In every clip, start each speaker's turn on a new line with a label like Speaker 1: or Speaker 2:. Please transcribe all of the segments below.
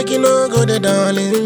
Speaker 1: Make you no go there, darling.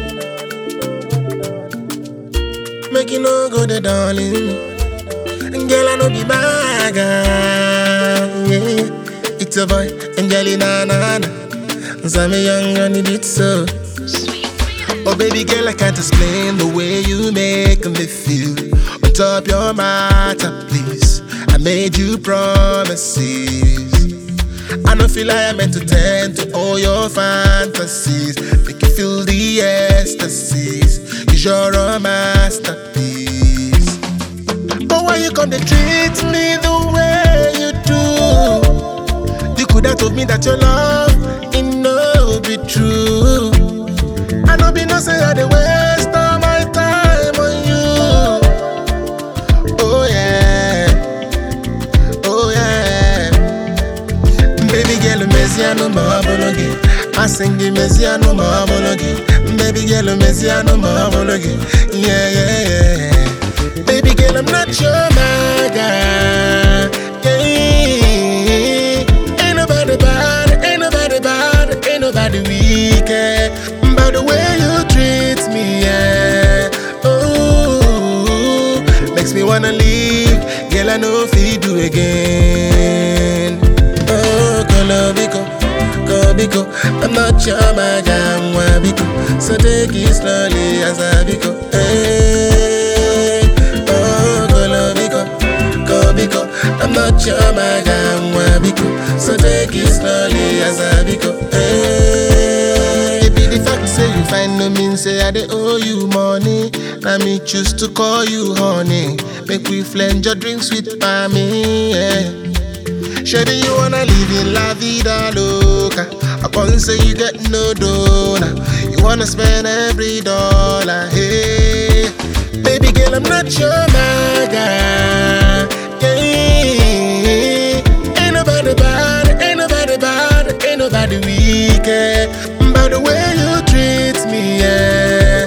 Speaker 1: Make you no go there, darling. Girl, I know be my guy. Yeah. It's a boy, Angelina, nana. I'm young and it did so. Oh baby girl, I can't explain the way you make me feel. On top your matter, please. I made you promises. I don't feel like I meant to tend to all your fantasies. Make you feel the ecstasies. 'Cause you're a masterpiece. But why you come to treat me the way you do? You could have told me that your love, it no be true. I don't be no say I dey waste all my time on you. Oh yeah, oh yeah. Baby girl, Messiano Mabologi. I sing the Messiano Mabologi. Baby girl, Messiano Mabologi. Yeah, yeah, yeah. Baby girl, I'm not your my guy. Yeah. Ain't nobody bad, ain't nobody bad, ain't nobody weak. By the way you treat me, yeah. Oh, makes me wanna leave. Girl, I know if you do again. Oh, Kolobiko, Kobiko, I'm not your my guy, I'm Wabiko. So take it slowly as I biko. Hey. Oh, Kolobiko, Kobiko, I'm not your my guy, I'm Wabiko. So take it slowly as I biko. Hey. The fact say you find no mean say I dey owe you money. Now me choose to call you honey. Make we blend your drinks with me, yeah. Shady, you wanna live in la vida loca. I can't say you get no donor. You wanna spend every dollar, hey. Baby girl, I'm not your my guy. Yeah. Ain't nobody bad, ain't nobody bad, ain't nobody weak. By the way you treat me, yeah.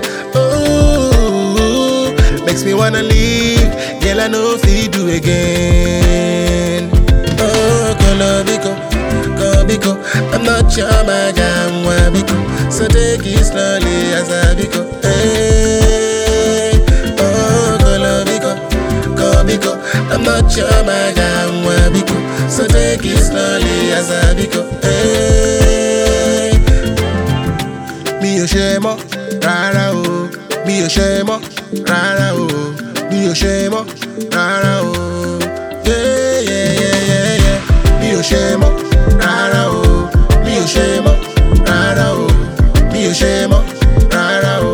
Speaker 1: Oh, makes me wanna leave. Girl, I know if you do again. Oh, Kolobiko, Kobiko, I'm not your my guy, I'm Wabiko. So take it slowly as I biko. Hey. Oh, Kolobiko, Kobiko, I'm not your my guy, I'm Wabiko. So take it slowly as I biko. Hey. Mi ò ṣe mọ́ rárá o, mi ò ṣe mọ́ rárá o, mi ò ṣe mọ́ rárá o. Yeah, yeah, yeah, yeah, yeah. Mi ò ṣe mọ́ rárá o, mi ò ṣe mọ́ rárá o, mi ò ṣe mọ́ rárá o.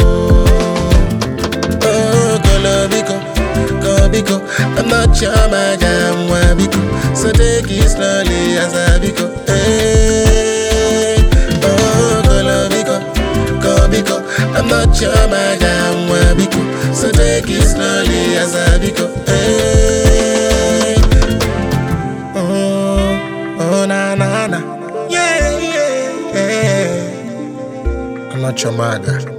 Speaker 1: Oh, Kolobiko, Kobiko, I'm not your my guy, I'm Wabiko. So take it slowly as I biko. Hey. Oh, Kolobiko, Kobiko, I'm not your my guy, I'm Wabiko. So take it slowly as I biko. Hey. Oh, oh na na na, yeah yeah yeah. I'm not your my guy.